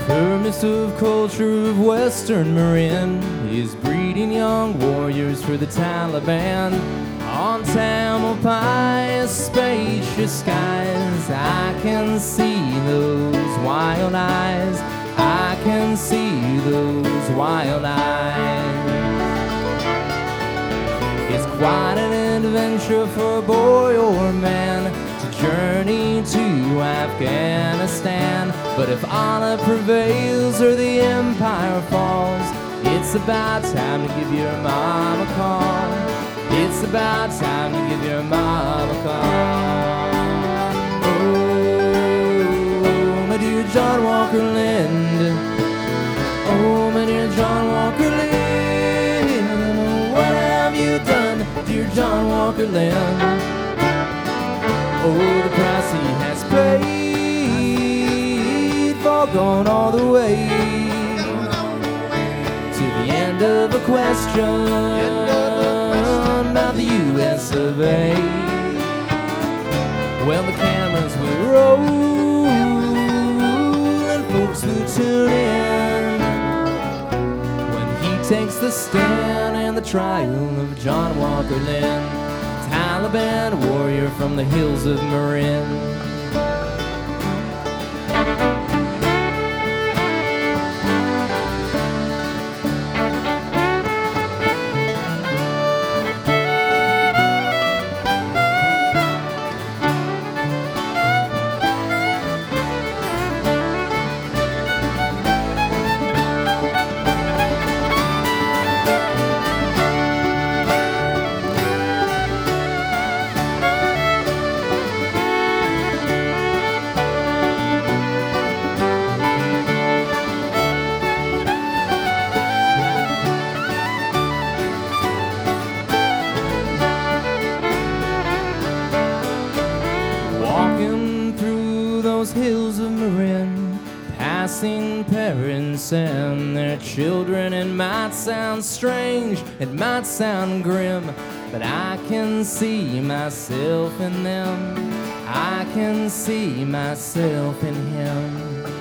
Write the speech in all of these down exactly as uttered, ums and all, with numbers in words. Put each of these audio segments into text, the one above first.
Permissive culture of Western Marin is breeding young warriors for the Taliban. On Tamalpais, spacious skies, I can see those wild eyes. I can see those wild eyes. It's quite an adventure for boy or man to journey to Afghanistan. But if Allah prevails or the empire falls, it's about time to give your mom a call. It's about time to give your mom a call. Oh, my dear John Walker Lind. Oh, my dear John Walker Lind. What have you done, dear John Walker Lind? Oh, the price he has paid, for gone all the way to the end of a question about the U S of A. Well, the cameras will roll and folks will tune in when he takes the stand in the trial of John Walker Lind, Taliban warrior from the hills of Marin. Hills of Marin, passing parents and their children. It might sound strange, it might sound grim, but I can see myself in them. I can see myself in him.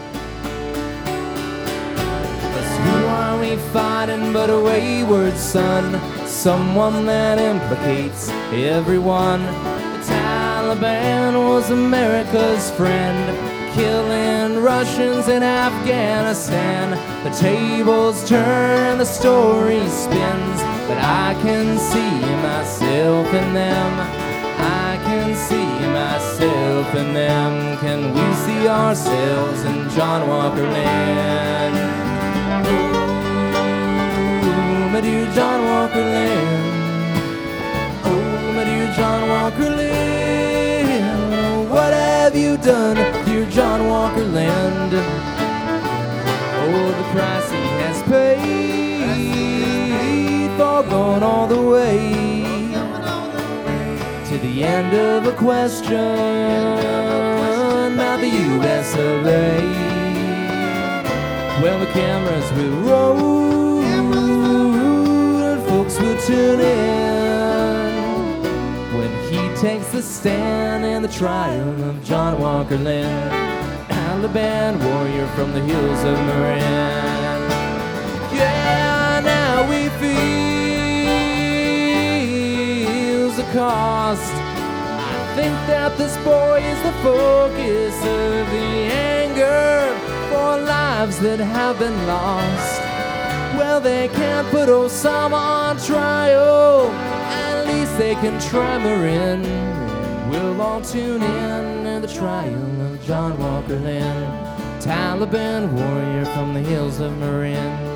'Cause who are we fighting but a wayward son? Someone that implicates everyone. Taliban was America's friend, killing Russians in Afghanistan. The tables turn, the story spins, but I can see myself in them. I can see myself in them. Can we see ourselves in John Walker Lind? Oh, my dear John Walker Lind. Oh, my dear John Walker Lind. What have you done, dear John Walker Lind? Oh, the price he has paid, for going all the way to the end of a question about the U S of A. Well, the cameras will roll and folks will tune in when he takes the stand in the trial of John Walker Lind, Taliban warrior from the hills of Marin. Yeah, now we feel the cost. I think that this boy is the focus of the anger for lives that have been lost. Well, they can't put Osama on trial, at least they can try Marin. We'll all tune in to the trial of John Walker Lind, Taliban warrior from the hills of Marin.